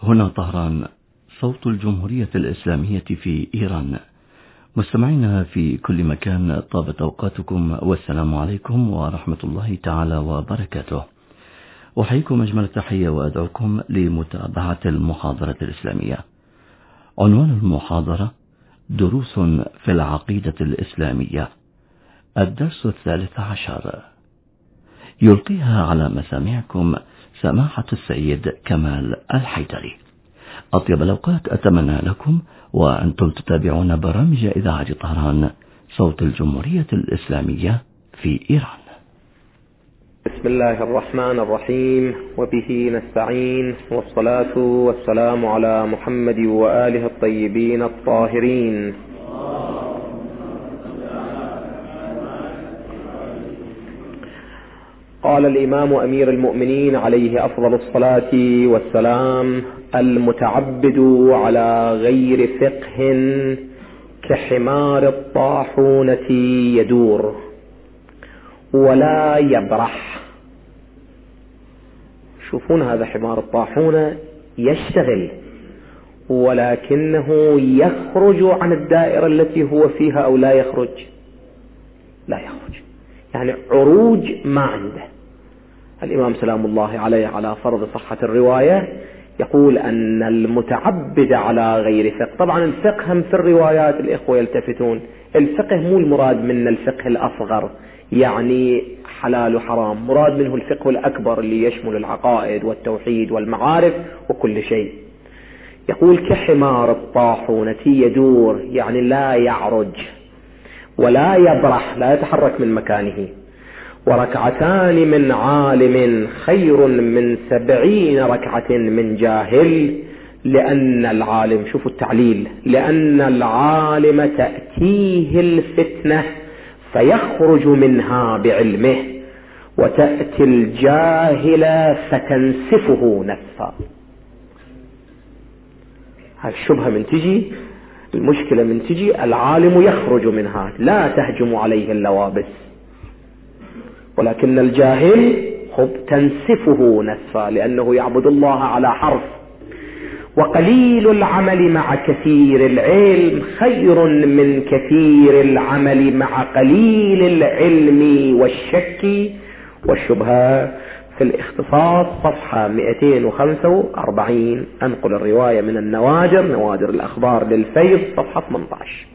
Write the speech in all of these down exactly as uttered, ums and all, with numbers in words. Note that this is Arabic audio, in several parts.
هنا طهران، صوت الجمهورية الإسلامية في إيران. مستمعينا في كل مكان، طابت أوقاتكم والسلام عليكم ورحمة الله تعالى وبركاته. أحييكم أجمل التحية وأدعوكم لمتابعة المحاضرة الإسلامية. عنوان المحاضرة: دروس في العقيدة الإسلامية، الدرس الثالث عشر. يلقيها على مسامعكم سماحة السيد كمال الحيدري. أطيب الأوقات أتمنى لكم وأنتم تتابعون برامج إذاعة طهران، صوت الجمهورية الإسلامية في إيران. بسم الله الرحمن الرحيم، وبه نستعين، والصلاة والسلام على محمد وآله الطيبين الطاهرين. قال الإمام أمير المؤمنين عليه أفضل الصلاة والسلام: المتعبد على غير فقه كحمار الطاحونة يدور ولا يبرح. شوفون هذا حمار الطاحونة يشتغل، ولكنه يخرج عن الدائرة التي هو فيها أو لا يخرج؟ لا يخرج، يعني عروج ما عنده. الإمام سلام الله عليه على فرض صحة الرواية يقول أن المتعبد على غير فقه. طبعا الفقه هم في الروايات الإخوة يلتفتون، الفقه مو المراد من الفقه الأصغر يعني حلال وحرام، مراد منه الفقه الأكبر اللي يشمل العقائد والتوحيد والمعارف وكل شيء. يقول كحمار الطاحونة يدور، يعني لا يعرج ولا يبرح، لا يتحرك من مكانه. وركعتان من عالم خير من سبعين ركعة من جاهل، لأن العالم، شوفوا التعليل، لأن العالم تأتيه الفتنة فيخرج منها بعلمه، وتأتي الجاهل فتنسفه نسفا. الشبهة من تجي، المشكلة من تجي، العالم يخرج منها، لا تهجم عليه اللوابس، ولكن الجاهل خب تنسفه نسفا، لأنه يعبد الله على حرف. وقليل العمل مع كثير العلم خير من كثير العمل مع قليل العلم والشك والشبهة. في الاختصاص صفحة مئتين وخمسة وأربعين، أنقل الرواية من النوادر، نوادر الأخبار للفيض، صفحة ثمانية عشر.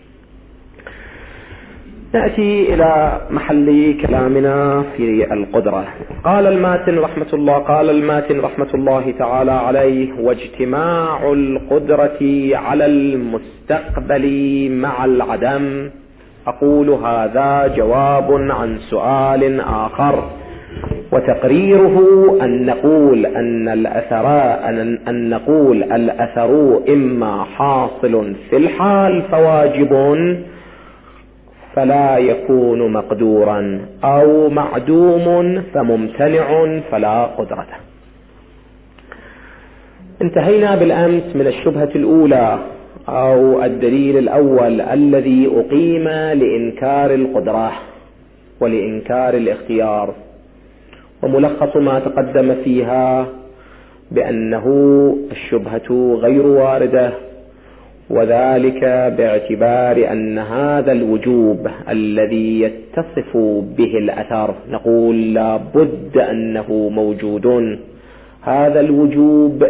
نأتي إلى محل كلامنا في القدرة. قال الماتن رحمة الله قال الماتن رحمة الله تعالى عليه: واجتماع القدرة على المستقبل مع العدم. أقول هذا جواب عن سؤال آخر، وتقريره أن نقول أن الأثر أن, أن نقول الأثر إما حاصل في الحال فواجب فلا يكون مقدورا، أو معدوم فممتنع فلا قدرة. انتهينا بالأمس من الشبهة الأولى أو الدليل الأول الذي أقيم لإنكار القدرة ولإنكار الاختيار، وملخص ما تقدم فيها بأنه الشبهة غير واردة، وذلك باعتبار أن هذا الوجوب الذي يتصف به الأثر نقول لا بد أنه موجود. هذا الوجوب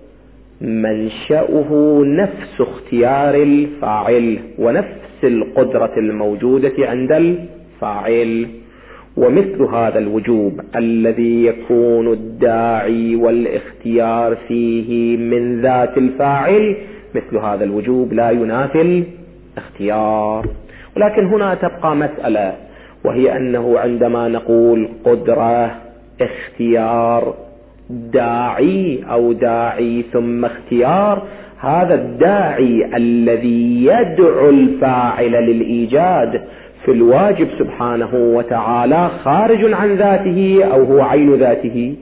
منشأه نفس اختيار الفاعل ونفس القدرة الموجودة عند الفاعل، ومثل هذا الوجوب الذي يكون الداعي والاختيار فيه من ذات الفاعل، مثل هذا الوجوب لا ينافي الاختيار. ولكن هنا تبقى مسألة، وهي أنه عندما نقول قدرة، اختيار، داعي أو داعي ثم اختيار، هذا الداعي الذي يدعو الفاعل للإيجاد في الواجب سبحانه وتعالى خارج عن ذاته أو هو عين ذاته؟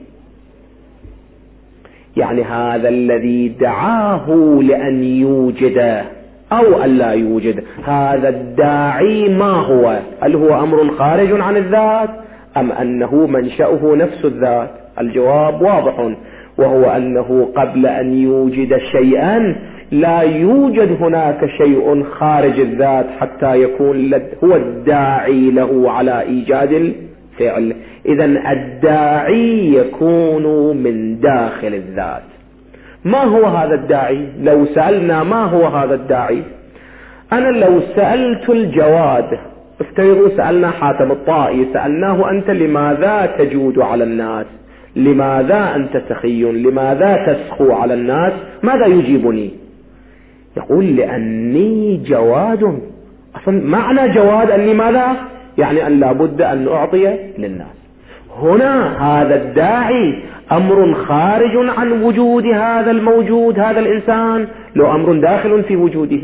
يعني هذا الذي دعاه لأن يوجد أو أن لا يوجد، هذا الداعي ما هو؟ هل هو أمر خارج عن الذات أم أنه منشأه نفس الذات؟ الجواب واضح، وهو أنه قبل أن يوجد شيئا لا يوجد هناك شيء خارج الذات حتى يكون هو الداعي له على إيجاد الفعل. إذن الداعي يكون من داخل الذات. ما هو هذا الداعي؟ لو سألنا ما هو هذا الداعي، أنا لو سألت الجواد، افترضوا سألنا حاتم الطائي، سألناه أنت لماذا تجود على الناس؟ لماذا أنت سخي؟ لماذا تسخو على الناس؟ ماذا يجيبني؟ يقول لأني جواد. أصلا معنى جواد أني ماذا؟ يعني أن لابد أن أعطي للناس. هنا هذا الداعي أمر خارج عن وجود هذا الموجود، هذا الإنسان، لو أمر داخل في وجوده،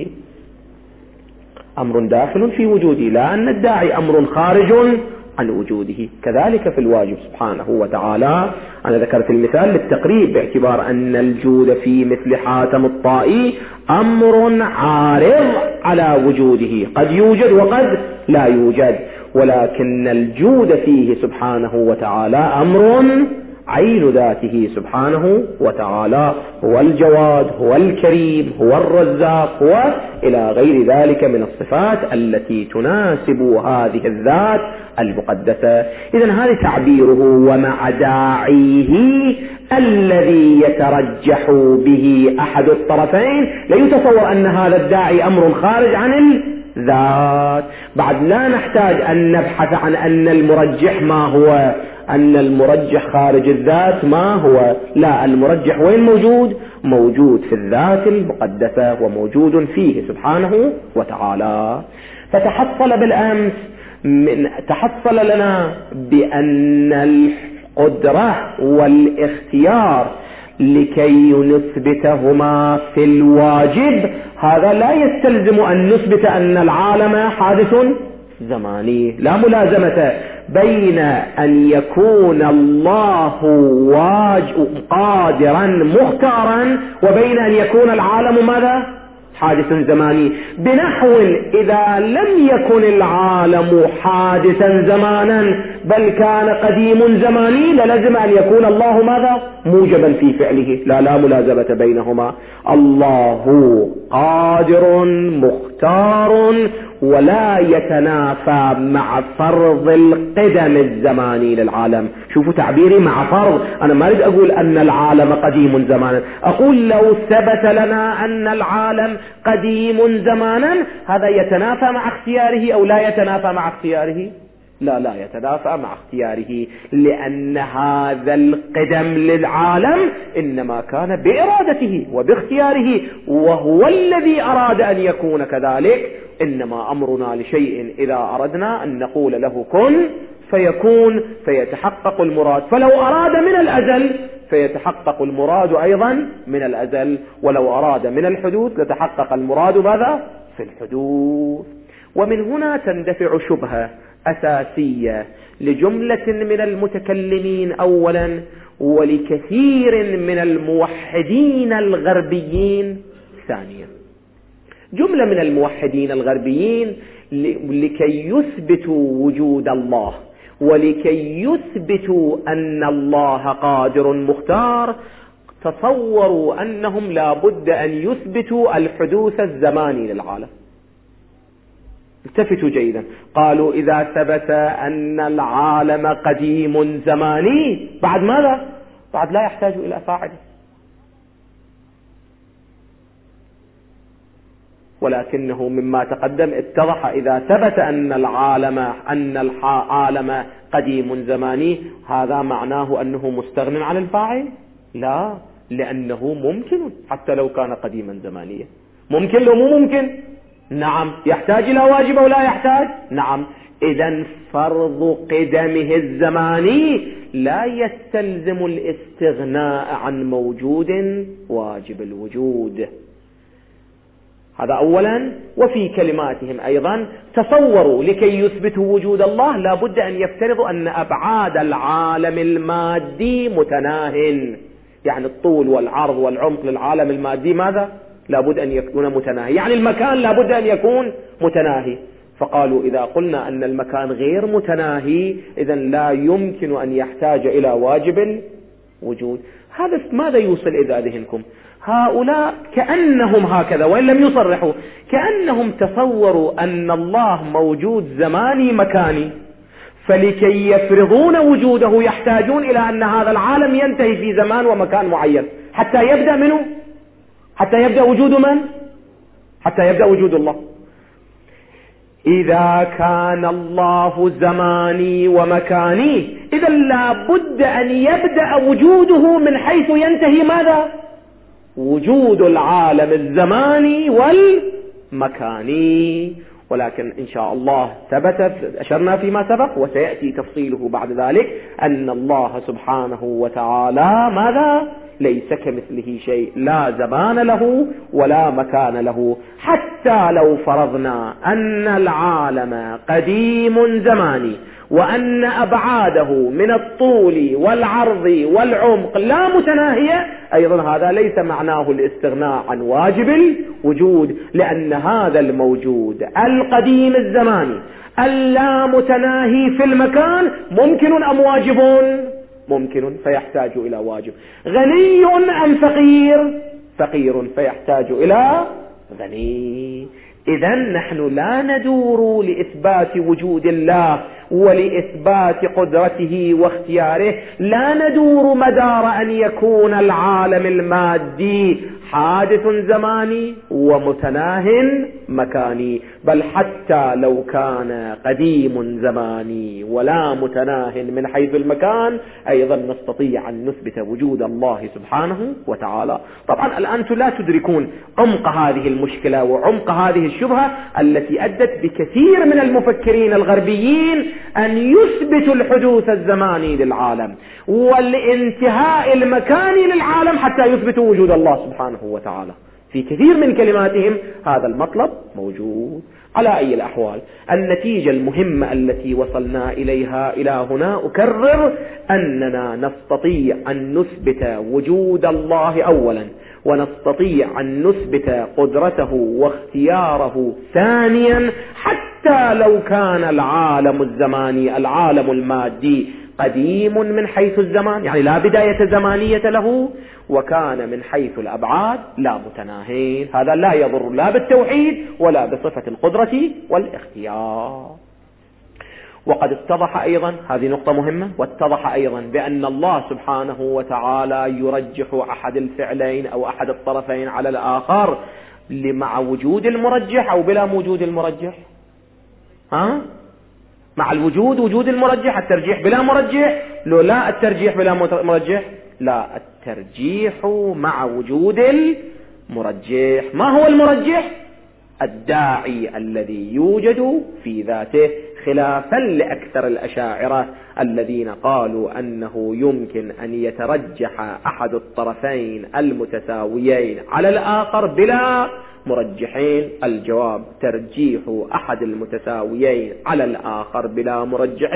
أمر داخل في وجوده، لا أن الداعي أمر خارج عن وجوده. كذلك في الواجب سبحانه وتعالى. أنا ذكرت المثال للتقريب باعتبار أن الجود في مثل حاتم الطائي أمر عارض على وجوده، قد يوجد وقد لا يوجد، ولكن الجود فيه سبحانه وتعالى أمر عين ذاته سبحانه وتعالى، هو الجواد، هو الكريم، هو الرزاق، هو إلى غير ذلك من الصفات التي تناسب هذه الذات المقدسة. إذن هذا تعبيره ومع داعيه الذي يترجح به أحد الطرفين. لا يتصور أن هذا الداعي أمر خارج عن الذات. بعد لا نحتاج أن نبحث عن أن المرجح ما هو، أن المرجح خارج الذات ما هو، لا، المرجح وين موجود؟ موجود في الذات المقدسة وموجود فيه سبحانه وتعالى. فتحصل بالأمس من تحصل لنا بأن القدرة والاختيار لكي نثبتهما في الواجب، هذا لا يستلزم أن نثبت أن العالم حادث زماني. لا ملازمة بين أن يكون الله قادرا مختارا وبين أن يكون العالم ماذا؟ حادث زماني. بنحو إذا لم يكن العالم حادثا زمانا بل كان قديم زماني للزم أن يكون الله ماذا؟ موجبا في فعله. لا لا ملازمة بينهما. الله قادر مختار ولا يتنافى مع فرض القدم الزماني للعالم. شوفوا تعبيري مع فرض، أنا ما أريد أقول أن العالم قديم زمانا، أقول لو ثبت لنا أن العالم قديم زمانا هذا يتنافى مع اختياره أو لا يتنافى مع اختياره؟ لا لا يتنافى مع اختياره، لأن هذا القدم للعالم إنما كان بإرادته وباختياره، وهو الذي أراد أن يكون كذلك. إنما أمرنا لشيء إذا أردنا أن نقول له كن فيكون فيتحقق المراد، فلو أراد من الأزل فيتحقق المراد أيضا من الأزل، ولو أراد من الحدوث لتحقق المراد ماذا؟ في الحدوث. ومن هنا تندفع شبهة أساسية لجملة من المتكلمين أولا ولكثير من الموحدين الغربيين ثانيا. جملة من الموحدين الغربيين لكي يثبتوا وجود الله ولكي يثبتوا أن الله قادر مختار تصوروا أنهم لا بد أن يثبتوا الحدوث الزماني للعالم. التفتوا جيدا، قالوا إذا ثبت أن العالم قديم زماني بعد ماذا؟ بعد لا يحتاج إلى فاعل. ولكنه مما تقدم اتضح إذا ثبت أن العالم أن العالم قديم زماني هذا معناه أنه مستغن عن الفاعل؟ لا، لأنه ممكن حتى لو كان قديما زمانيا. ممكن لو مو ممكن؟ نعم. يحتاج إلى واجب أو لا يحتاج؟ نعم. إذن فرض قدمه الزماني لا يستلزم الاستغناء عن موجود واجب الوجود. هذا أولا. وفي كلماتهم أيضا تصوروا لكي يثبتوا وجود الله لا بد أن يفترضوا أن أبعاد العالم المادي متناهٍ، يعني الطول والعرض والعمق للعالم المادي ماذا؟ لا بد أن يكون متناهي، يعني المكان لا بد أن يكون متناهي. فقالوا إذا قلنا أن المكان غير متناهي إذن لا يمكن أن يحتاج إلى واجب الوجود. هذا ماذا يوصل إلى ذهنكم؟ هؤلاء كأنهم هكذا وإن لم يصرحوا، كأنهم تصوروا أن الله موجود زماني مكاني، فلكي يفرضون وجوده يحتاجون إلى أن هذا العالم ينتهي في زمان ومكان معين حتى يبدأ منه، حتى يبدأ وجود من؟ حتى يبدأ وجود الله. إذا كان الله زماني ومكاني إذا لا بد أن يبدأ وجوده من حيث ينتهي ماذا؟ وجود العالم الزماني والمكاني. ولكن إن شاء الله ثبت أشرنا فيما سبق وسيأتي تفصيله بعد ذلك أن الله سبحانه وتعالى ماذا؟ ليس كمثله شيء، لا زمان له ولا مكان له. حتى لو فرضنا أن العالم قديم زماني وأن أبعاده من الطول والعرض والعمق لا متناهية، أيضا هذا ليس معناه الاستغناء عن واجب الوجود، لأن هذا الموجود القديم الزماني اللا متناهي في المكان ممكن أم واجب؟ ممكن، فيحتاج إلى واجب. غني أم فقير؟ فقير، فيحتاج إلى غني. إذن نحن لا ندور لإثبات وجود الله ولإثبات قدرته واختياره، لا ندور مدار أن يكون العالم المادي حادث زماني ومتناه مكاني، بل حتى لو كان قديم زماني ولا متناه من حيث المكان أيضا نستطيع أن نثبت وجود الله سبحانه وتعالى. طبعا الآن لا تدركون عمق هذه المشكلة وعمق هذه الشبهة التي أدت بكثير من المفكرين الغربيين أن يثبتوا الحدوث الزماني للعالم والانتهاء المكاني للعالم حتى يثبتوا وجود الله سبحانه وتعالى. في كثير من كلماتهم هذا المطلب موجود. على أي الأحوال النتيجة المهمة التي وصلنا إليها إلى هنا، أكرر أننا نستطيع أن نثبت وجود الله أولا، ونستطيع أن نثبت قدرته واختياره ثانيا، حتى لو كان العالم الزماني العالم المادي قديم من حيث الزمان، يعني لا بداية زمانية له، وكان من حيث الأبعاد لا متناهين. هذا لا يضر لا بالتوحيد ولا بصفة القدرة والاختيار. وقد اتضح أيضا، هذه نقطة مهمة، واتضح أيضا بأن الله سبحانه وتعالى يرجح أحد الفعلين أو أحد الطرفين على الآخر مع وجود المرجح أو بلا وجود المرجح. ها؟ مع الوجود وجود المرجح، الترجيح بلا مرجح، لو لا الترجيح بلا مرجح، لا الترجيح مع وجود المرجح. ما هو المرجح؟ الداعي الذي يوجد في ذاته، خلافا لأكثر الأشاعرة الذين قالوا أنه يمكن أن يترجح أحد الطرفين المتساويين على الآخر بلا مرجحين. الجواب: ترجيح أحد المتساويين على الآخر بلا مرجح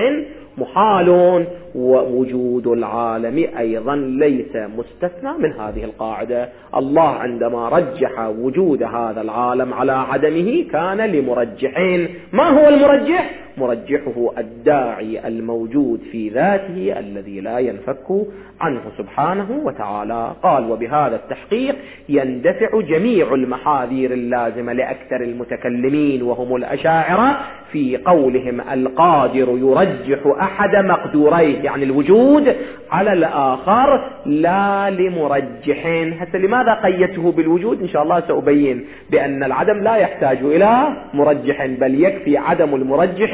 محال، ووجود العالم أيضا ليس مستثنى من هذه القاعدة. الله عندما رجح وجود هذا العالم على عدمه كان لمرجحين. ما هو المرجح؟ مرجحه الداعي الموجود في ذاته الذي لا ينفك عنه سبحانه وتعالى. قال: وبهذا التحقيق يندفع جميع المحاذير اللازمة لأكثر المتكلمين وهم الأشاعرة في قولهم القادر يرجح أحد مقدوريه، يعني الوجود، على الآخر لا لمرجحين. حتى لماذا قيدته بالوجود؟ إن شاء الله سأبين بأن العدم لا يحتاج إلى مرجح، بل يكفي عدم المرجح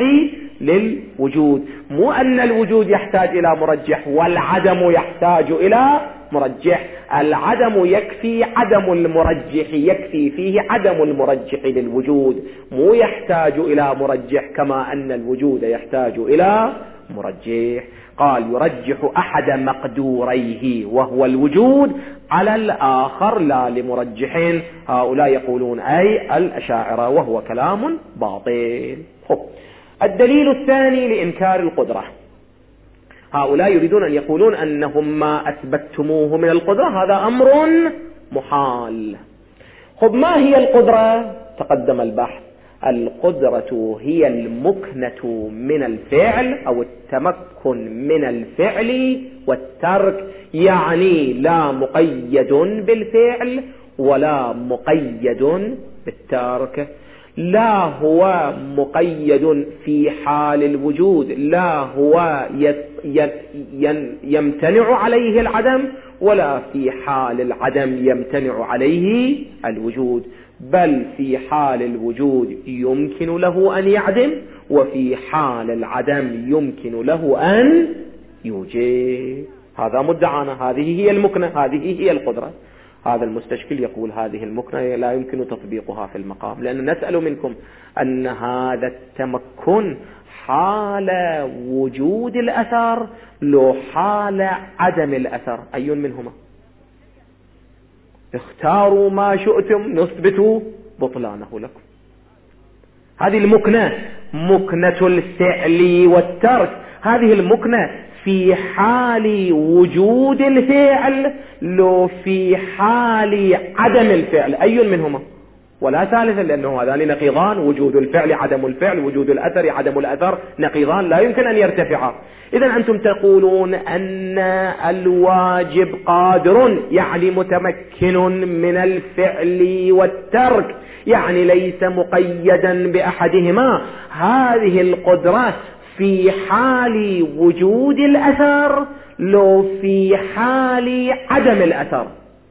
للوجود، مو أن الوجود يحتاج إلى مرجح والعدم يحتاج إلى مرجح. العدم يكفي عدم المرجح، يكفي فيه عدم المرجح للوجود، مو يحتاج إلى مرجح كما أن الوجود يحتاج إلى مرجح. قال: يرجح أحد مقدوريه وهو الوجود على الآخر لا لمرجحين. هؤلاء يقولون أي الأشاعرة، وهو كلام باطل. خب. الدليل الثاني لإنكار القدرة، هؤلاء يريدون أن يقولون أنهم ما أثبتتموه من القدرة هذا أمر محال. خب، ما هي القدرة؟ تقدم البحث. القدرة هي المكنة من الفعل أو التمكن من الفعل والترك، يعني لا مقيد بالفعل ولا مقيد بالترك. لا هو مقيد في حال الوجود، لا هو يمتنع عليه العدم، ولا في حال العدم يمتنع عليه الوجود، بل في حال الوجود يمكن له أن يعدم، وفي حال العدم يمكن له أن يوجد. هذا مدعانا، هذه هي المكنة، هذه هي القدرة. هذا المستشكل يقول هذه المكنة لا يمكن تطبيقها في المقام، لأن نسأل منكم أن هذا التمكن حال وجود الأثر لو حال عدم الأثر، أي منهما؟ اختاروا ما شئتم نثبت بطلانه لكم. هذه المكنة مكنة الفعل والترك، هذه المكنة في حال وجود الفعل لو في حال عدم الفعل، أي منهما؟ ولا ثالثا، لأنه هذان نقيضان، وجود الفعل عدم الفعل، وجود الأثر عدم الأثر، نقيضان لا يمكن أن يرتفعا. إذن أنتم تقولون أن الواجب قادر، يعني متمكن من الفعل والترك، يعني ليس مقيدا بأحدهما. هذه القدرة في حال وجود الأثر لو في حال عدم الأثر.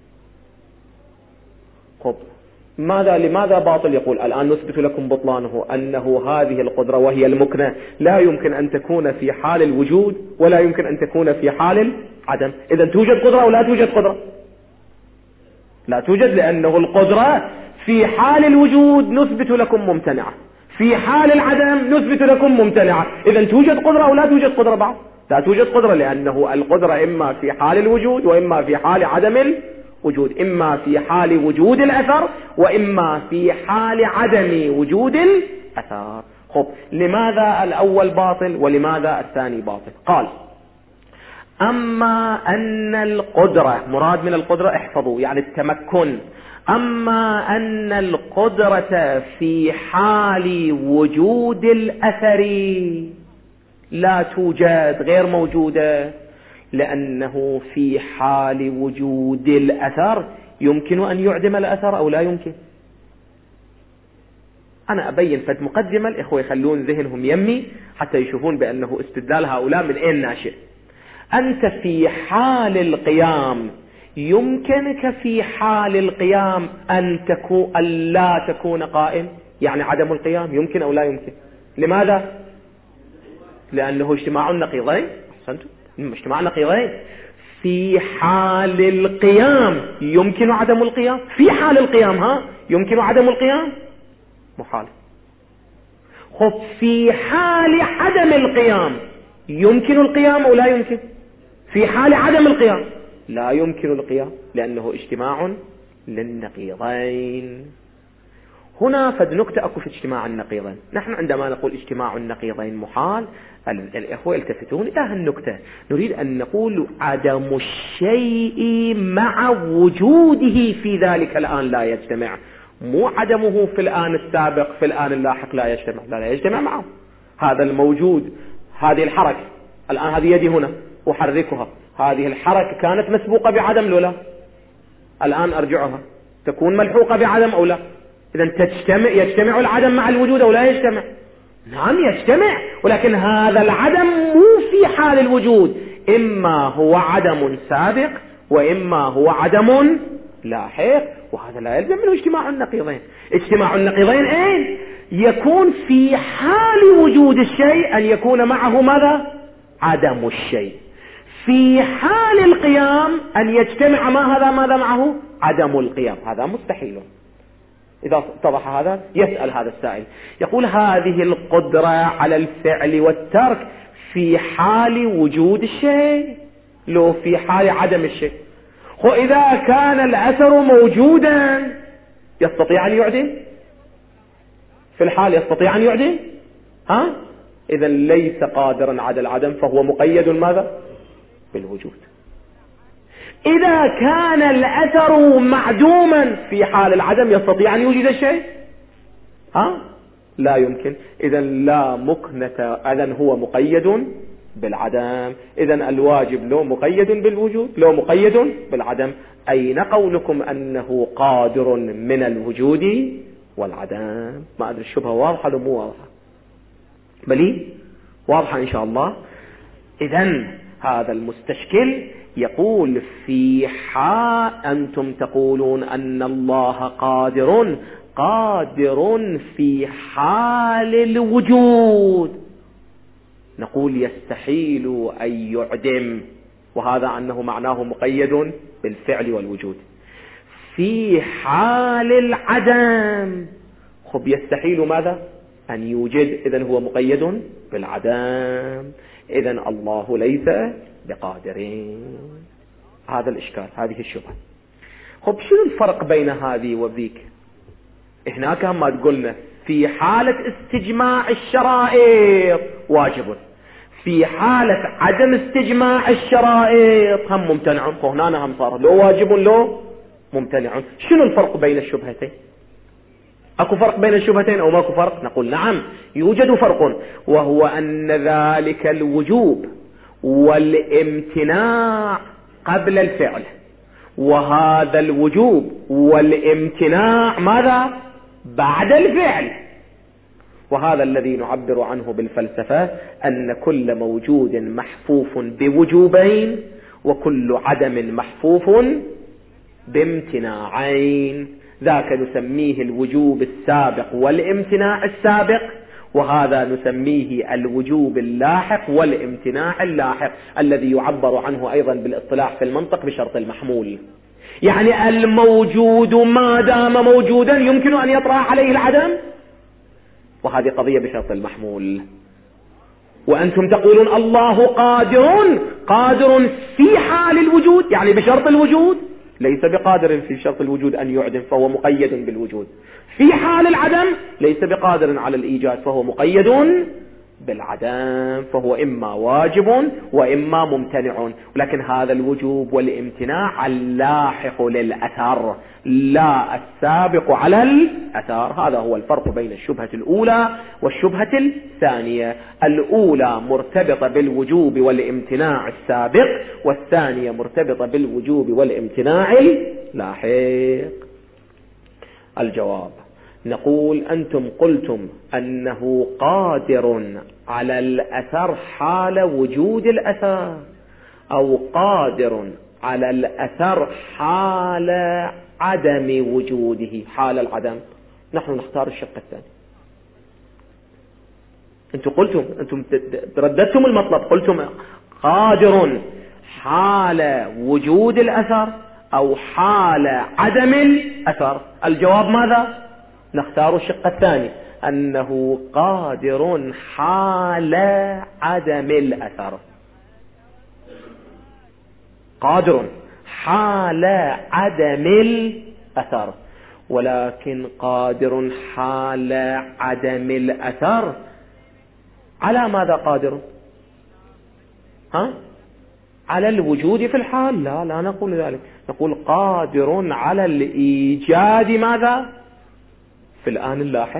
خب ماذا لماذا باطل؟ يقول الآن نثبت لكم بطلانه، أنه هذه القدرة وهي المكنة لا يمكن أن تكون في حال الوجود ولا يمكن أن تكون في حال العدم. إذا توجد قدرة ولا توجد قدرة؟ لا توجد، لأنه القدرة في حال الوجود نثبت لكم ممتنعة، في حال العدم نثبت لكم ممتنعة. إذا توجد قدرة أو لا توجد قدرة بعد؟ لا توجد قدرة، لأنه القدرة إما في حال الوجود وإما في حال عدم الوجود، إما في حال وجود الأثر وإما في حال عدم وجود الأثر. خب لماذا الأول باطل ولماذا الثاني باطل؟ قال أما أن القدرة، مراد من القدرة احفظوا يعني التمكن، أما أن القدرة في حال وجود الأثر لا توجد، غير موجودة، لأنه في حال وجود الأثر يمكن أن يعدم الأثر أو لا يمكن. أنا أبين فد مقدمة، الإخوة يخلون ذهنهم يمي حتى يشوفون بأنه استدلال هؤلاء من أين ناشئ. أنت في حال القيام يمكنك في حال القيام أن تكون أن لا تكون قائم، يعني عدم القيام يمكن أو لا يمكن. لماذا؟ لأنه اجتماع النقيضين. أحسنتم، اجتماع النقيضين. في حال القيام يمكن عدم القيام، في حال القيام ها يمكن عدم القيام، محال. خب في حال عدم القيام يمكن القيام أو لا يمكن؟ في حال عدم القيام لا يمكن القيام، لأنه اجتماع للنقيضين. هنا فد نكتة أكو في اجتماع النقيضين. نحن عندما نقول اجتماع النقيضين محال، الإخوة يلتفتون إلى هالنكتة، نريد أن نقول عدم الشيء مع وجوده في ذلك الآن لا يجتمع، مو عدمه في الآن السابق في الآن اللاحق لا يجتمع، لا, لا يجتمع معه. هذا الموجود، هذه الحركة الآن، هذه يدي هنا أحركها، هذه الحركة كانت مسبوقة بعدم لولا، الآن أرجعها تكون ملحوقة بعدم أو لا؟ إذن تجتمع، يجتمع العدم مع الوجود أو لا يجتمع؟ نعم يجتمع، ولكن هذا العدم مو في حال الوجود، إما هو عدم سابق وإما هو عدم لاحق، وهذا لا يلزم منه اجتماع النقيضين. اجتماع النقيضين اين؟ يكون في حال وجود الشيء أن يكون معه ماذا؟ عدم الشيء. في حال القيام أن يجتمع ما هذا ماذا معه؟ عدم القيام. هذا مستحيل. إذا اتضح هذا يسأل هذا السائل، يقول هذه القدرة على الفعل والترك في حال وجود الشيء لو في حال عدم الشيء. وإذا كان الأثر موجودا يستطيع أن يعدم؟ في الحال يستطيع أن يعدم؟ ها؟ إذا ليس قادرا على العدم، فهو مقيد ماذا؟ بالوجود. إذا كان الأثر معدوما في حال العدم يستطيع أن يوجد الشيء؟ ها؟ لا يمكن. إذا لا مكنة، إذن هو مقيد بالعدم. إذن الواجب لو مقيد بالوجود لو مقيد بالعدم. أين قولكم أنه قادر من الوجود والعدم؟ ما أدري الشبهة واضحة لو مو واضحة؟ بلي واضحة إن شاء الله. إذن هذا المستشكل يقول في حال أنتم تقولون أن الله قادر قادر في حال الوجود، نقول يستحيل أن يعدم، وهذا أنه معناه مقيد بالفعل والوجود. في حال العدم خب يستحيل ماذا؟ أن يوجد، إذن هو مقيد بالعدم، إذن الله ليس بقادرين. هذا الإشكال، هذه الشبهة. خب شنو الفرق بين هذه وذيك؟ هناك ما تقولنا في حالة استجماع الشرائط واجب، في حالة عدم استجماع الشرائط هم ممتنع، فهنا هم صار لو واجب لو ممتنع. شنو الفرق بين الشبهتين؟ اكو فرق بين الشبهتين او ماكو فرق؟ نقول نعم يوجد فرق، وهو ان ذلك الوجوب والامتناع قبل الفعل، وهذا الوجوب والامتناع ماذا؟ بعد الفعل. وهذا الذي نعبر عنه بالفلسفة أن كل موجود محفوف بوجوبين وكل عدم محفوف بامتناعين، ذاك نسميه الوجوب السابق والامتناع السابق، وهذا نسميه الوجوب اللاحق والامتناع اللاحق، الذي يعبر عنه أيضا بالاصطلاح في المنطق بشرط المحمول. يعني الموجود ما دام موجودا يمكن أن يطرأ عليه العدم، وهذه قضية بشرط المحمول. وأنتم تقولون الله قادر قادر في حال الوجود، يعني بشرط الوجود، ليس بقادر في شرط الوجود أن يعدم فهو مقيد بالوجود. في حال العدم ليس بقادر على الإيجاد فهو مقيد بالعدم، فهو إما واجب وإما ممتنع. ولكن هذا الوجوب والامتناع اللاحق للأثر لا السابق على الأثر. هذا هو الفرق بين الشبهة الأولى والشبهة الثانية. الأولى مرتبطة بالوجوب والامتناع السابق، والثانية مرتبطة بالوجوب والامتناع اللاحق. الجواب نقول أنتم قلتم أنه قادر على الأثر حال وجود الأثر، أو قادر على الأثر حال عدم وجوده. حال العدم نحن نختار الشق الثاني. أنتم قلتم، أنتم ترددتم المطلب، قلتم قادر حال وجود الأثر أو حال عدم الأثر. الجواب ماذا؟ نختار الشق الثاني، أنه قادر حال عدم الأثر. قادر حال عدم الأثر، ولكن قادر حال عدم الأثر على ماذا قادر؟ ها؟ على الوجود في الحال؟ لا لا نقول ذلك، نقول قادر على الإيجاد ماذا؟ في الآن اللاحق.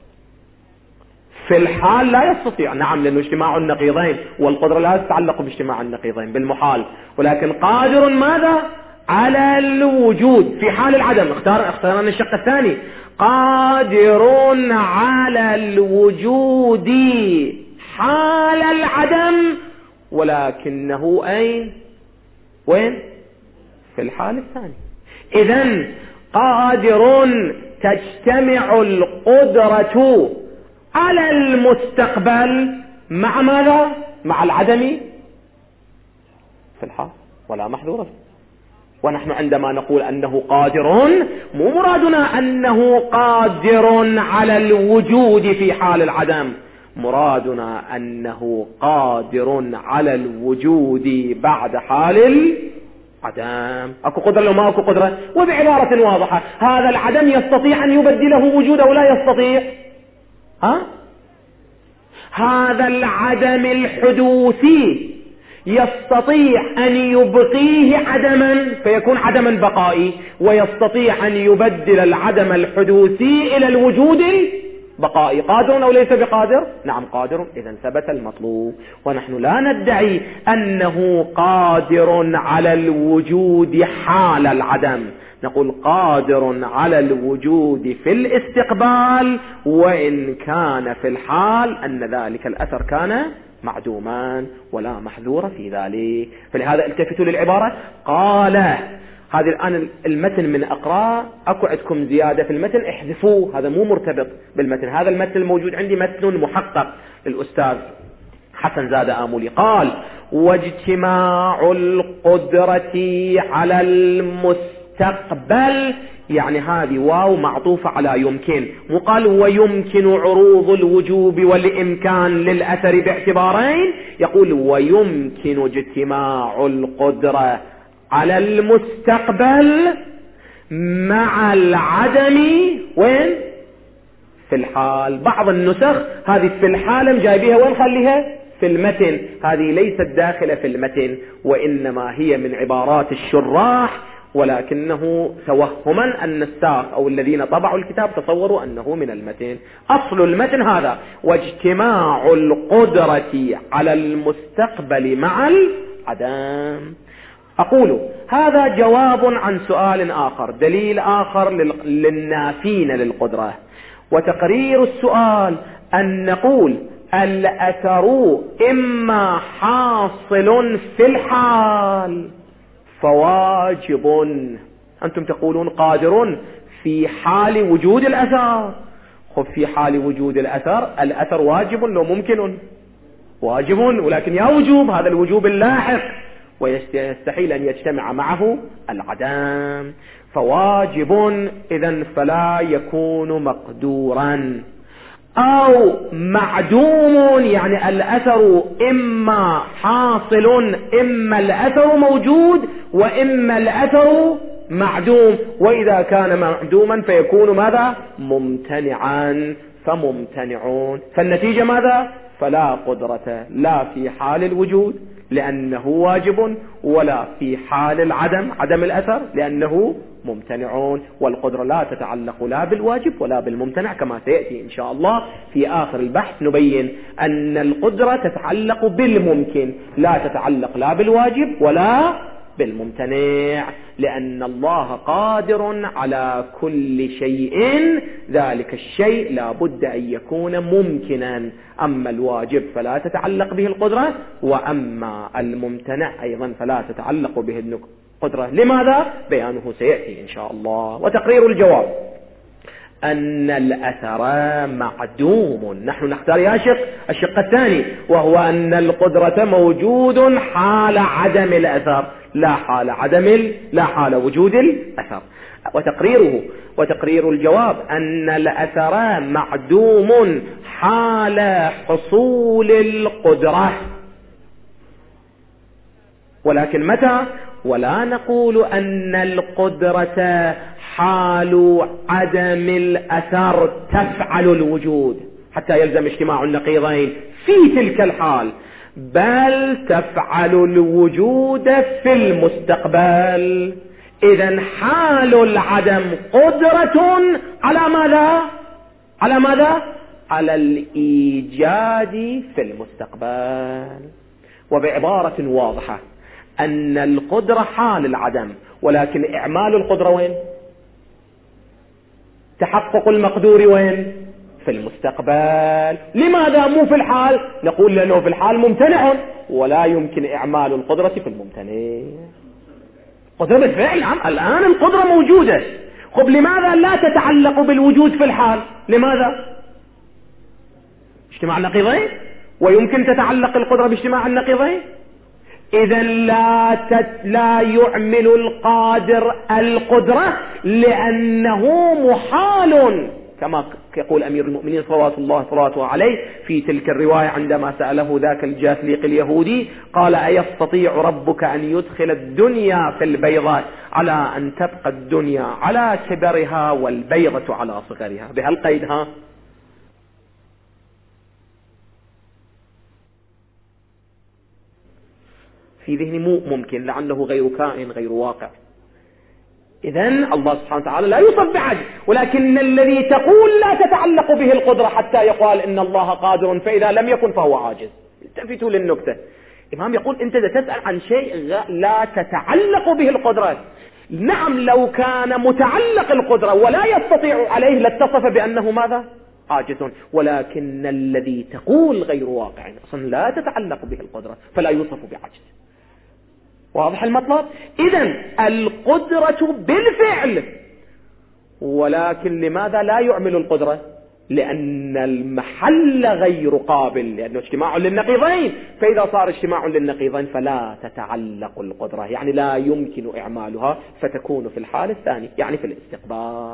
في الحال لا يستطيع، نعم، لأنه اجتماع النقيضين، والقدرة لا تتعلق باجتماع النقيضين بالمحال، ولكن قادر ماذا؟ على الوجود في حال العدم. اختار اختارنا الشق الثاني، قادر على الوجود حال العدم، ولكنه أين؟ وين؟ في الحال الثاني. إذن قادر تجتمع القدرة على المستقبل مع ماذا؟ مع العدم في الحال، ولا محذورة. ونحن عندما نقول أنه قادر مو مرادنا أنه قادر على الوجود في حال العدم، مرادنا أنه قادر على الوجود بعد حال العدم. أكو قدرة لو ما أكو قدرة؟ وبعبارة واضحة، هذا العدم يستطيع أن يبدله وجودا ولا يستطيع؟ ها؟ هذا العدم الحدوثي يستطيع أن يبقيه عدما فيكون عدما بقائي، ويستطيع أن يبدل العدم الحدوثي إلى الوجود بقائي قادر أو ليس بقادر؟ نعم قادر. إذن ثبت المطلوب. ونحن لا ندعي أنه قادر على الوجود حال العدم، نقول قادر على الوجود في الاستقبال، وإن كان في الحال أن ذلك الأثر كان معدوما ولا محذور في ذلك. فلهذا التفتوا للعبارة. قال هذه الآن المتن من أقرأ، أكو عندكم زيادة في المتن احذفوه، هذا مو مرتبط بالمتن. هذا المتن الموجود عندي متن محقق للأستاذ حسن زاد آمولي. قال واجتماع القدرة على المستقبل، يعني هذه واو معطوفة على يمكن، وقال ويمكن عروض الوجوب والإمكان للأثر باعتبارين. يقول ويمكن اجتماع القدرة على المستقبل مع العدم وين؟ في الحال. بعض النسخ هذه في الحال جايبيها وين؟ خليها في المتن. هذه ليست داخلة في المتن، وإنما هي من عبارات الشراح، ولكنه توهما أن الساق أو الذين طبعوا الكتاب تصوروا أنه من المتن. أصل المتن هذا واجتماع القدرة على المستقبل مع العدم. أقول هذا جواب عن سؤال آخر، دليل آخر للنافين للقدرة. وتقرير السؤال أن نقول الأثر إما حاصل في الحال فواجب. أنتم تقولون قادر في حال وجود الأثر. خب في حال وجود الأثر الأثر واجب لو ممكن؟ واجب، ولكن يا وجوب هذا الوجوب اللاحق، ويستحيل أن يجتمع معه العدم. فواجب إذن فلا يكون مقدورا. أو معدوم، يعني الأثر إما حاصل إما الأثر موجود وإما الأثر معدوم. وإذا كان معدوما فيكون ماذا؟ ممتنعا. فممتنعون، فالنتيجة ماذا؟ فلا قدرة لا في حال الوجود لأنه واجب، ولا في حال العدم عدم الأثر لأنه ممتنعون. والقدرة لا تتعلق لا بالواجب ولا بالممتنع، كما سيأتي إن شاء الله في آخر البحث نبين أن القدرة تتعلق بالممكن، لا تتعلق لا بالواجب ولا بالممتنع، لأن الله قادر على كل شيء، ذلك الشيء لا بد أن يكون ممكنا. أما الواجب فلا تتعلق به القدرة، وأما الممتنع أيضا فلا تتعلق به القدرة. لماذا؟ بيانه سيأتي إن شاء الله. وتقرير الجواب أن الأثر معدوم. نحن نختار يا شق الشق الثاني، وهو أن القدرة موجود حال عدم الأثر، لا حال عدم لا حال وجود الأثر. وتقريره وتقرير الجواب أن الأثر معدوم حال حصول القدرة، ولكن متى؟ ولا نقول أن القدرة حال عدم الأثر تفعل الوجود حتى يلزم اجتماع النقيضين في تلك الحال، بل تفعل الوجود في المستقبل. إذن حال العدم قدرة على ماذا؟ على ماذا؟ على الإيجاد في المستقبل. وبعبارة واضحة أن القدرة حال العدم، ولكن إعمال القدرة وين؟ تحقق المقدور وين؟ في المستقبل. لماذا مو في الحال؟ نقول لأنه في الحال ممتنع، ولا يمكن إعمال القدرة في الممتنع. قدرة بالفعل الآن القدرة موجودة. خب لماذا لا تتعلق بالوجود في الحال؟ لماذا؟ اجتماع النقيضين، ويمكن تتعلق القدرة باجتماع النقيضين. إذا لا تت لا يعمل القادر القدرة لأنه محال، كما يقول أمير المؤمنين صلوات الله صلواته عليه في تلك الرواية عندما سأله ذاك الجاثليق اليهودي قال: أيستطيع ربك أن يدخل الدنيا في البيضة على أن تبقى الدنيا على كبرها والبيضة على صغرها؟ بهالقيدها في ذهني مو ممكن، لعله غير كائن غير واقع. إذن الله سبحانه وتعالى لا يوصف بعجز، ولكن الذي تقول لا تتعلق به القدرة حتى يقال إن الله قادر، فإذا لم يكن فهو عاجز. التفتوا للنكتة. الإمام يقول أنت تسأل عن شيء لا تتعلق به القدرة. نعم لو كان متعلق القدرة ولا يستطيع عليه لاتصف بأنه ماذا؟ عاجز، ولكن الذي تقول غير واقع، أصلا لا تتعلق به القدرة فلا يوصف بعجز. واضح المطلب؟ إذن القدرة بالفعل، ولكن لماذا لا يعمل القدرة؟ لأن المحل غير قابل، لأنه اجتماع للنقيضين، فإذا صار اجتماع للنقيضين فلا تتعلق القدرة، يعني لا يمكن إعمالها، فتكون في الحال الثاني يعني في الاستقبال.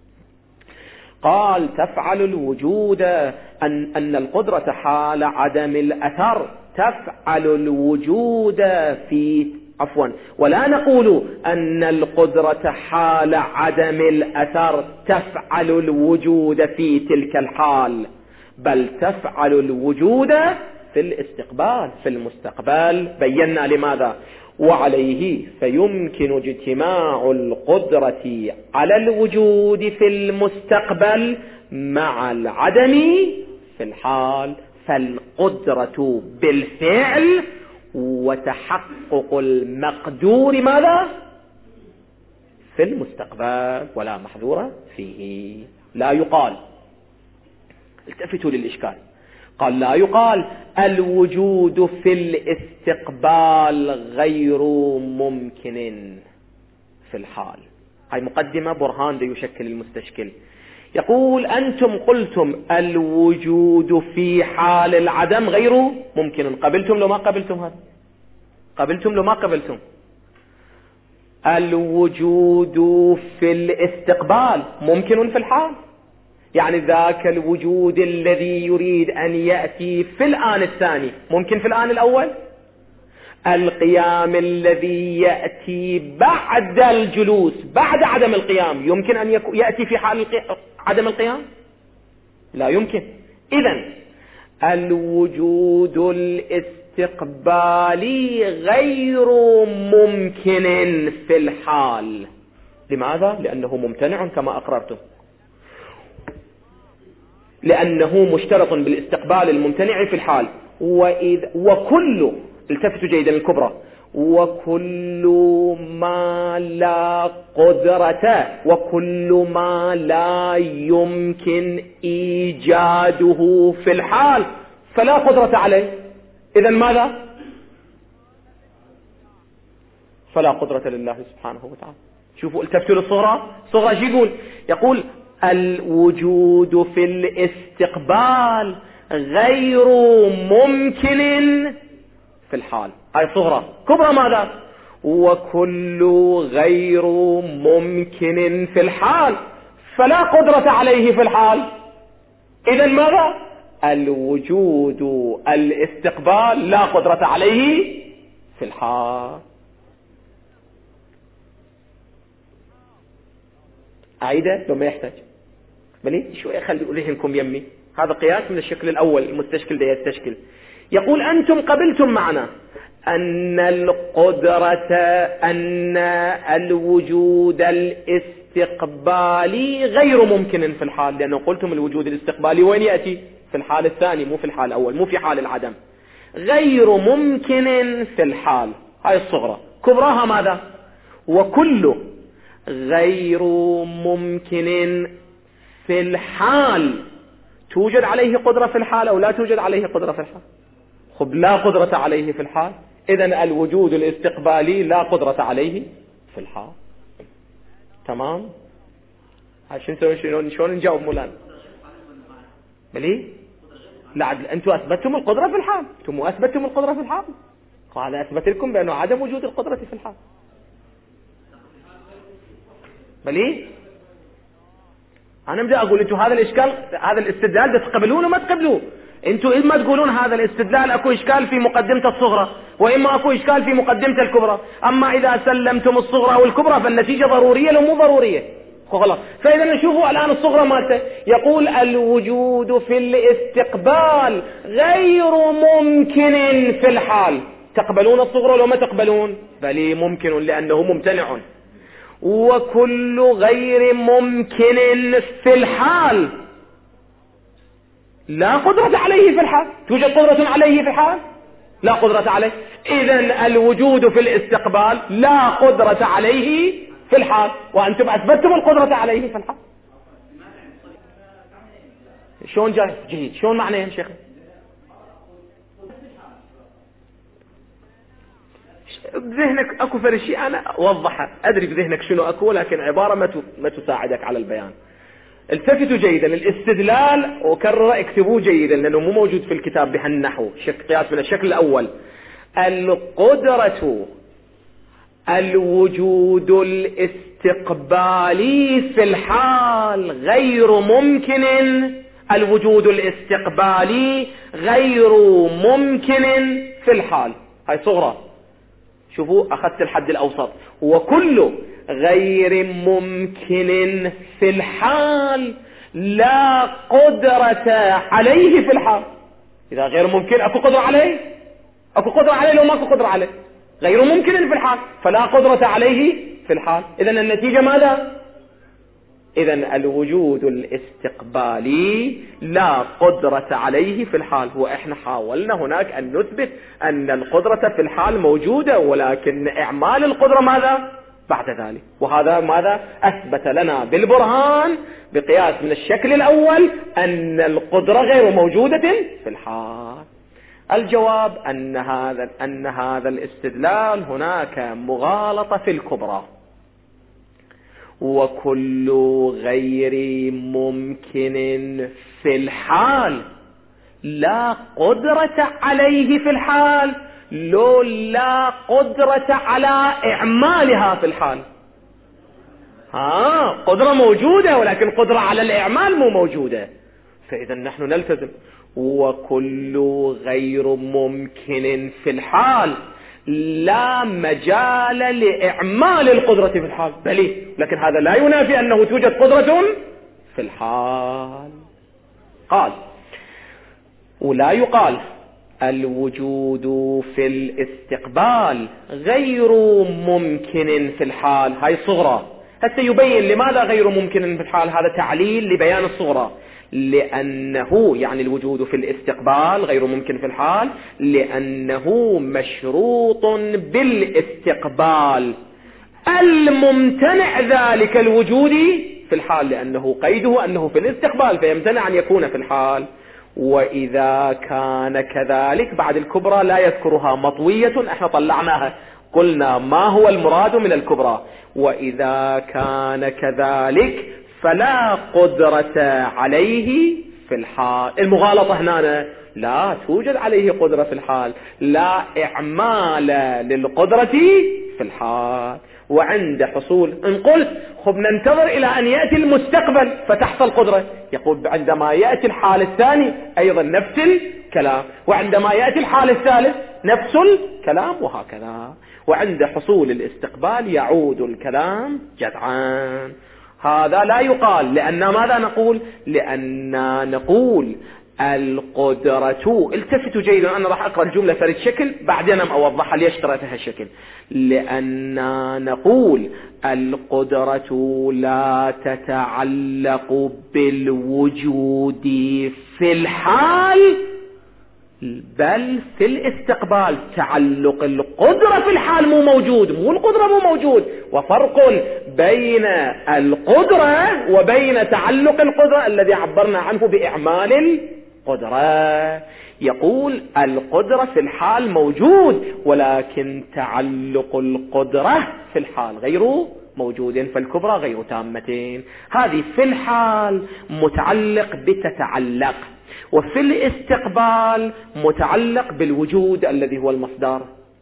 قال تفعل الوجود أن, أن القدرة حال عدم الأثر، تفعل الوجود في عفوا ولا نقول أن القدرة حال عدم الأثر تفعل الوجود في تلك الحال، بل تفعل الوجود في الاستقبال في المستقبل. بينا لماذا. وعليه فيمكن اجتماع القدرة على الوجود في المستقبل مع العدم في الحال، فالقدرة بالفعل وتحقق المقدور ماذا؟ في المستقبل ولا محذور فيه. لا يقال، التفتوا للإشكال، قال لا يقال الوجود في الاستقبال غير ممكن في الحال. هاي مقدمة برهان دي يشكل المستشكل. يقول أنتم قلتم الوجود في حال العدم غير ممكن، قبلتم لو ما قبلتم؟ هذا قبلتم لو ما قبلتم؟ الوجود في الاستقبال ممكن في الحال، يعني ذاك الوجود الذي يريد أن يأتي في الآن الثاني ممكن في الآن الأول. القيام الذي يأتي بعد الجلوس بعد عدم القيام يمكن أن يأتي في حال عدم القيام؟ لا يمكن. إذن الوجود الاستقبالي غير ممكن في الحال. لماذا؟ لأنه ممتنع كما أقررتم، لأنه مشترط بالاستقبال الممتنع في الحال. وإذ وكل التفتوا جيدا الكبرى، وكل ما لا قدرة وكل ما لا يمكن إيجاده في الحال فلا قدرة عليه. إذن ماذا؟ فلا قدرة لله سبحانه وتعالى. شوفوا التفتوا للصغرى، صغرى شو يقول؟ يقول الوجود في الاستقبال غير ممكن في الحال. هاي صغرى. كبرى ماذا؟ وكل غير ممكن في الحال فلا قدرة عليه في الحال. إذن ماذا؟ الوجود الاستقبال لا قدرة عليه في الحال. أعيده لو ما يحتاج، بلي شوية خلي ذهنكم يمي. هذا قياس من الشكل الأول المستشكل ده يستشكل. يقول أنتم قبلتم معنا أن القدرة أن الوجود الاستقبالي غير ممكن في الحال، لأنه قلتم الوجود الاستقبالي وين يأتي؟ في الحال الثاني مو في الحال الأول، مو في حال العدم. غير ممكن في الحال. هاي الصغرى. كبراها ماذا؟ وكل غير ممكن في الحال توجد عليه قدرة في الحال أو لا توجد عليه قدرة في الحال؟ خب لا قدرة عليه في الحال، إذن الوجود الاستقبالي لا قدرة عليه في الحال. تمام؟ عشان شلون شلون نجاوب مولانا؟ بلي؟ لا أنتم أثبتتم القدرة في الحال، أنتم أثبتتم القدرة في الحال. قال أثبت لكم بأنه عدم وجود القدرة في الحال. بلي؟ أنا بدي أقول أنتم هذا الإشكال هذا الاستدلال ده تقبلونه ما تقبلوه. أنتم إما تقولون هذا الاستدلال أكو إشكال في مقدمة الصغرى وإما أكو إشكال في مقدمة الكبرى، أما إذا سلمتم الصغرى والكبرى فالنتيجة ضرورية لو مو ضرورية. خلاص. فإذا نشوفوا الآن الصغرى مالته يقول الوجود في الاستقبال غير ممكن في الحال. تقبلون الصغرى لو ما تقبلون؟ بل ممكن لأنه ممتنع. وكل غير ممكن في الحال لا قدرة عليه في الحال. توجد قدرة عليه في الحال؟ لا قدرة عليه. إذن الوجود في الاستقبال لا قدرة عليه في الحال، وأنتم أثبتتم القدرة عليه في الحال. شلون جاي جيد؟ شلون معنى يا شيخ؟ بذهنك اكو فرق شيء انا اوضحها، ادري بذهنك شنو اكو، لكن عبارة ما ما تساعدك على البيان. التفتوا جيدا، الاستدلال وكرر اكتبوه جيدا لانه مو موجود في الكتاب بهالنحو، قياس من الشكل الاول. القدرة الوجود الاستقبالي في الحال غير ممكن، الوجود الاستقبالي غير ممكن في الحال. هاي صغرى، شوفوا أخذت الحد الأوسط. وكل غير ممكن في الحال لا قدرة عليه في الحال. إذا غير ممكن أكو قدرة عليه؟ أكو قدرة عليه لو ما أكو قدرة عليه. غير ممكن في الحال فلا قدرة عليه في الحال. إذن النتيجة ماذا؟ إذن الوجود الاستقبالي لا قدرة عليه في الحال. وإحنا حاولنا هناك أن نثبت أن القدرة في الحال موجودة، ولكن إعمال القدرة ماذا؟ بعد ذلك. وهذا ماذا؟ أثبت لنا بالبرهان بقياس من الشكل الأول أن القدرة غير موجودة في الحال. الجواب أن هذا أن هذا الاستدلال هناك مغالطة في الكبرى. وكل غير ممكن في الحال لا قدرة عليه في الحال لو لا قدرة على إعمالها في الحال. ها قدرة موجودة ولكن قدرة على الإعمال مو موجودة. فإذا نحن نلتزم وكل غير ممكن في الحال لا مجال لإعمال القدرة في الحال. بلي، لكن هذا لا ينافي أنه توجد قدرة في الحال. قال ولا يقال الوجود في الاستقبال غير ممكن في الحال. هاي صغرى. هسه يبين لماذا غير ممكن في الحال. هذا تعليل لبيان الصغرى. لأنه يعني الوجود في الاستقبال غير ممكن في الحال لأنه مشروط بالاستقبال الممتنع ذلك الوجود في الحال، لأنه قيده أنه في الاستقبال فيمتنع أن يكون في الحال. وإذا كان كذلك بعد الكبرى لا يذكرها مطوية، احنا طلعناها قلنا ما هو المراد من الكبرى. وإذا كان كذلك فلا قدرة عليه في الحال. المغالطة هنا لا توجد عليه قدرة في الحال، لا إعمال للقدرة في الحال. وعند حصول إن قلت خب ننتظر إلى أن يأتي المستقبل فتحصل قدرة، يقول عندما يأتي الحال الثاني أيضا نفس الكلام، وعندما يأتي الحال الثالث نفس الكلام، وهكذا. وعند حصول الاستقبال يعود الكلام جدعان. هذا لا يقال. لأن ماذا نقول؟ لأن نقول القدرة. التفتوا جيدا، أنا راح أقرأ الجملة فرد شكل بعدين أوضحها ليش قرأتها شكل. لأن نقول القدرة لا تتعلق بالوجود في الحال بل في الاستقبال. تعلق القدرة في الحال مو موجود، مو القدرة مو موجود. وفرق بين القدرة وبين تعلق القدرة الذي عبرنا عنه بإعمال القدرة. يقول القدرة في الحال موجود ولكن تعلق القدرة في الحال غير موجود، فالكبرى غير تامتين. هذه في الحال متعلق بتتعلق، وفي الاستقبال متعلق بالوجود الذي هو المصدر.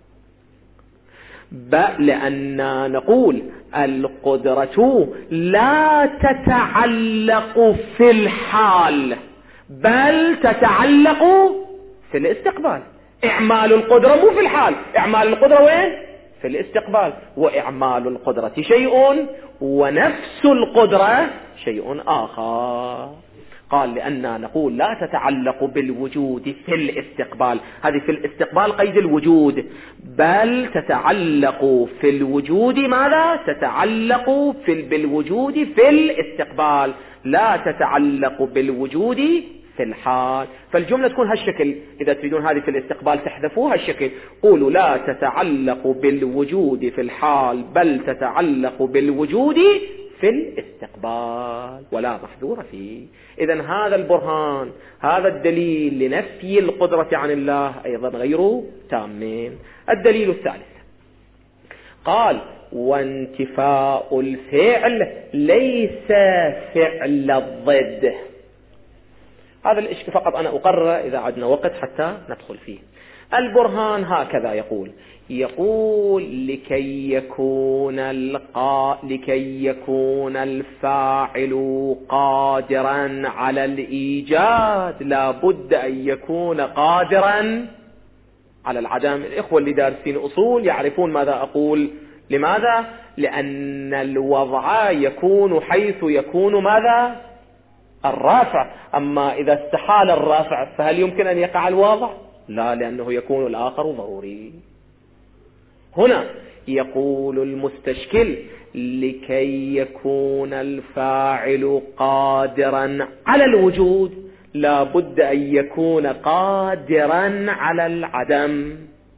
لأن نقول القدرة لا تتعلق في الحال بل تتعلق في الاستقبال. إعمال القدرة مو في الحال، إعمال القدرة وين؟ في الاستقبال. وإعمال القدرة شيء ونفس القدرة شيء آخر. قال لأننا نقول لا تتعلق بالوجود في الاستقبال، هذه في الاستقبال قيد الوجود، بل تتعلق في الوجود ماذا؟ تتعلق في بالوجود في الاستقبال، لا تتعلق بالوجود في الحال. فالجملة تكون هالشكل، إذا تريدون هذه في الاستقبال تحذفوها هالشكل، قولوا لا تتعلق بالوجود في الحال بل تتعلق بالوجود في الاستقبال ولا محذور فيه. إذن هذا البرهان، هذا الدليل لنفي القدرة عن الله أيضا غير تامين. الدليل الثالث قال وانتفاء الفعل ليس فعل الضد. هذا الإشكال فقط أنا أقرر إذا عدنا وقت حتى ندخل فيه. البرهان هكذا يقول يقول لكي يكون القا لكي يكون الفاعل قادرا على الإيجاد لا بد أن يكون قادرا على العدم. الإخوة اللي دارسين أصول يعرفون ماذا أقول. لماذا؟ لأن الوضع يكون حيث يكون ماذا؟ الرافع. أما إذا استحال الرافع فهل يمكن أن يقع الوضع؟ لا، لأنه يكون الآخر ضروري. هنا يقول المستشكل لكي يكون الفاعل قادرا على الوجود لا بد أن يكون قادرا على العدم،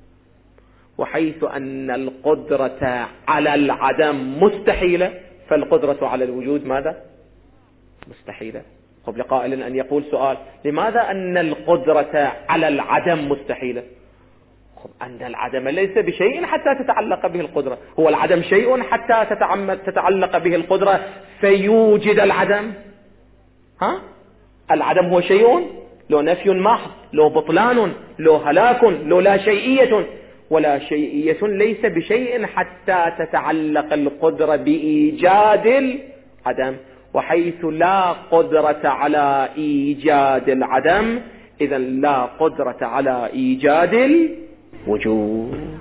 وحيث أن القدرة على العدم مستحيلة فالقدرة على الوجود ماذا؟ مستحيلة. قبل قائل أن يقول سؤال لماذا أن القدرة على العدم مستحيلة؟ أن العدم ليس بشيء حتى تتعلق به القدرة. هو العدم شيء حتى تتعلق به القدرة فيوجد العدم؟ ها؟ العدم هو شيء لو نفي محض، لو بطلان، لو هلاك، لو لا شيئية. ولا شيئية ليس بشيء حتى تتعلق القدرة بإيجاد العدم، وحيث لا قدرة على إيجاد العدم إذا لا قدرة على إيجاد الوجود.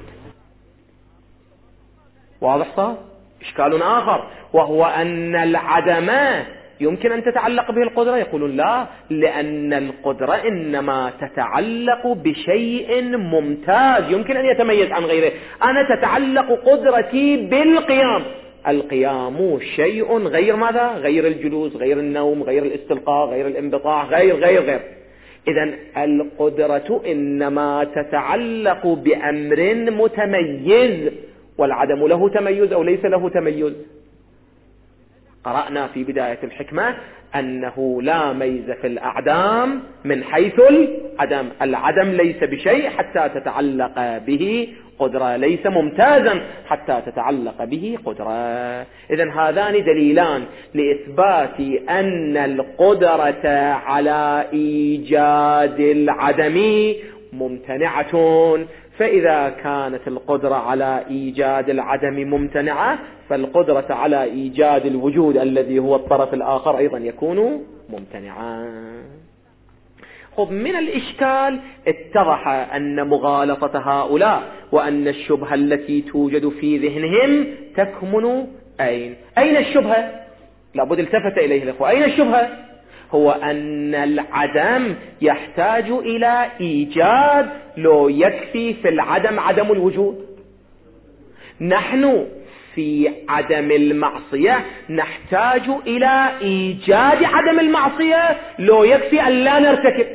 واضح صار؟ إشكال آخر وهو أن العدم يمكن أن تتعلق به القدرة. يقولون لا، لأن القدرة إنما تتعلق بشيء ممتاز يمكن أن يتميز عن غيره. أنا تتعلق قدرتي بالقيام، القيام شيء غير ماذا؟ غير الجلوس، غير النوم، غير الاستلقاء، غير الانبطاح، غير غير غير إذن القدرة إنما تتعلق بأمر متميز، والعدم له تميز أو ليس له تميز. قرأنا في بداية الحكمة أنه لا ميز في الأعدام من حيث العدم، العدم ليس بشيء حتى تتعلق به قدرة، ليس ممتازا حتى تتعلق به قدرة. إذن هذان دليلان لإثبات أن القدرة على إيجاد العدم ممتنعة. فإذا كانت القدرة على إيجاد العدم ممتنعة فالقدرة على إيجاد الوجود الذي هو الطرف الآخر أيضا يكون ممتنعا. خب من الإشكال اتضح أن مغالطة هؤلاء وأن الشبهة التي توجد في ذهنهم تكمن أين؟ أين الشبهة؟ لابد التفت إليه الأخوة. أين الشبهة؟ هو أن العدم يحتاج إلى إيجاد، لو يكفي في العدم عدم الوجود. نحن في عدم المعصية نحتاج إلى إيجاد عدم المعصية، لو يكفي أن لا نرتكب.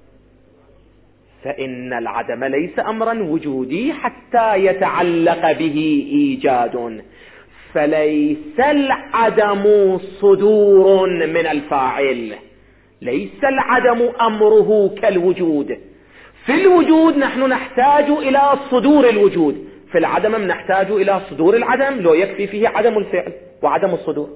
فإن العدم ليس أمرا وجودي حتى يتعلق به إيجاد، فليس العدم صدور من الفاعل، ليس العدم أمره كالوجود. في الوجود نحن نحتاج إلى صدور الوجود، في العدم نحتاج إلى صدور العدم، لو يكفي فيه عدم الفعل وعدم الصدور.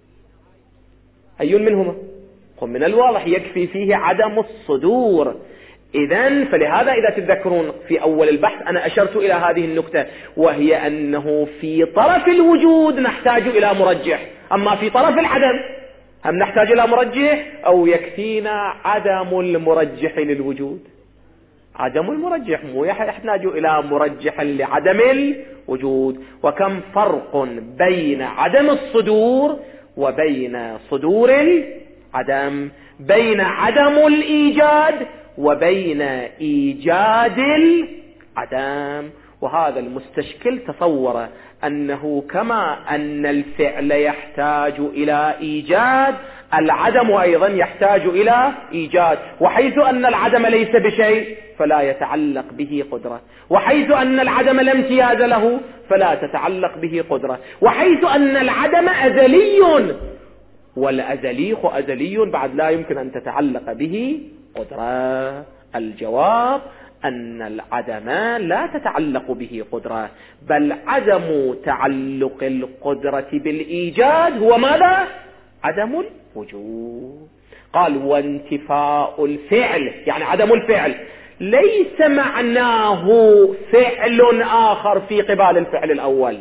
أي منهما؟ قم من الواضح يكفي فيه عدم الصدور. إذن فلهذا إذا تذكرون في أول البحث أنا أشرت إلى هذه النقطة، وهي أنه في طرف الوجود نحتاج إلى مرجح، أما في طرف العدم هم نحتاج إلى مرجح أو يكفينا عدم المرجح للوجود؟ عدم المرجح، مو يحتاج إلى مرجح لعدم الوجود. وكم فرق بين عدم الصدور وبين صدور العدم. بين عدم الإيجاد وبين إيجاد العدم. وهذا المستشكل تصور أنه كما أن الفعل يحتاج إلى إيجاد، العدم أيضا يحتاج إلى إيجاد، وحيث أن العدم ليس بشيء فلا يتعلق به قدرة، وحيث أن العدم لا امتياز له فلا تتعلق به قدرة، وحيث أن العدم أزلي والأزلي أزلي بعد لا يمكن أن تتعلق به قدرة. الجواب أن العدم لا تتعلق به قدرة، بل عدم تعلق القدرة بالإيجاد هو ماذا؟ عدم الوجود. قال وانتفاء الفعل يعني عدم الفعل ليس معناه فعل آخر في قبال الفعل الأول،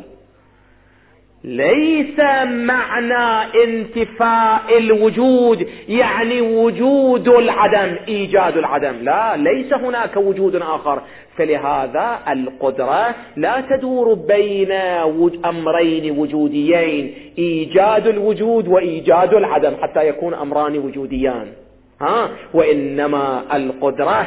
ليس معنى انتفاء الوجود يعني وجود العدم إيجاد العدم، لا، ليس هناك وجود آخر. فلهذا القدرة لا تدور بين أمرين وجوديين، إيجاد الوجود وإيجاد العدم حتى يكون أمران وجوديان، ها، وإنما القدرة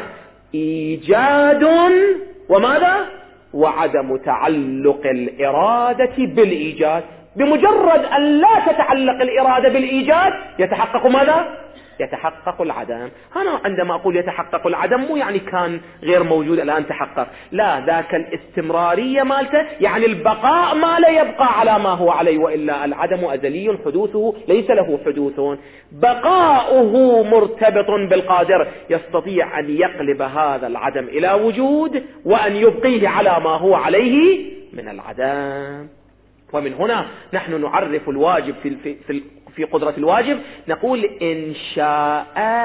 إيجاد وماذا؟ وعدم تعلق الإرادة بالإيجاد. بمجرد أن لا تتعلق الإرادة بالإيجاد يتحقق ماذا؟ يتحقق العدم. أنا عندما أقول يتحقق العدم مو يعني كان غير موجود الآن تحقق، لا، ذاك الاستمرارية مالته يعني البقاء ما لا يبقى على ما هو عليه، وإلا العدم أزلي حدوثه ليس له حدوث، بقاؤه مرتبط بالقادر، يستطيع أن يقلب هذا العدم إلى وجود وأن يبقيه على ما هو عليه من العدم. ومن هنا نحن نعرف الواجب في في في في قدرة الواجب، نقول إن شاء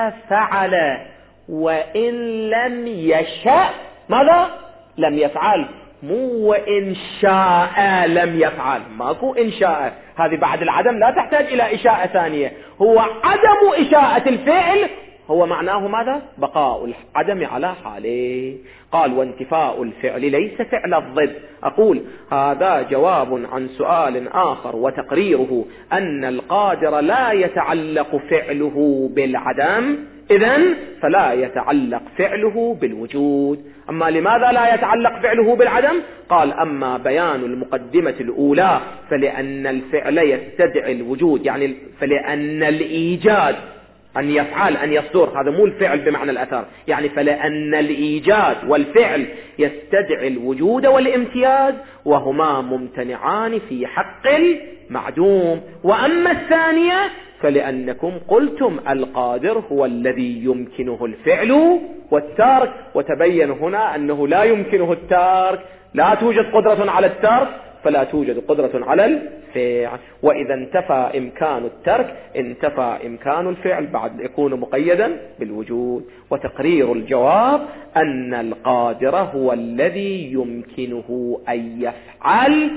فعل وإن لم يشاء ماذا؟ لم يفعل. مو وإن شاء لم يفعل، ماكو إن شاء، هذه بعد العدم لا تحتاج إلى إشاءة ثانية، هو عدم إشاءة الفعل هو معناه ماذا؟ بقاء العدم على حاله. قال وانتفاء الفعل ليس فعل الضد. أقول هذا جواب عن سؤال آخر وتقريره أن القادر لا يتعلق فعله بالعدم، إذن فلا يتعلق فعله بالوجود. أما لماذا لا يتعلق فعله بالعدم؟ قال أما بيان المقدمة الأولى فلأن الفعل يستدعي الوجود، يعني فلأن الإيجاد أن يفعل أن يصدر، هذا مو الفعل بمعنى الأثر، يعني فلأن الإيجاد والفعل يستدعي الوجود والامتياز وهما ممتنعان في حق المعدوم. وأما الثانية فلأنكم قلتم القادر هو الذي يمكنه الفعل والترك، وتبين هنا أنه لا يمكنه الترك، لا توجد قدرة على الترك فلا توجد قدرة على الفعل. وإذا انتفى إمكان الترك انتفى إمكان الفعل، بعد يكون مقيدا بالوجود. وتقرير الجواب أن القادر هو الذي يمكنه أن يفعل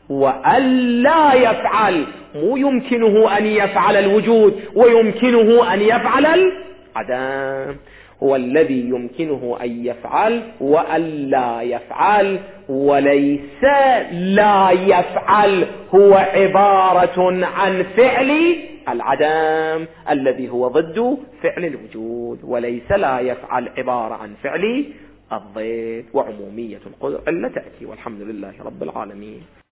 وألا يفعل، مو يمكنه أن يفعل الوجود ويمكنه أن يفعل العدم، هو الذي يمكنه أن يفعل وألا يفعل، وليس لا يفعل هو عبارة عن فعل العدم الذي هو ضد فعل الوجود، وليس لا يفعل عبارة عن فعل الضد. وعمومية القدرة إلا تأتي، والحمد لله رب العالمين.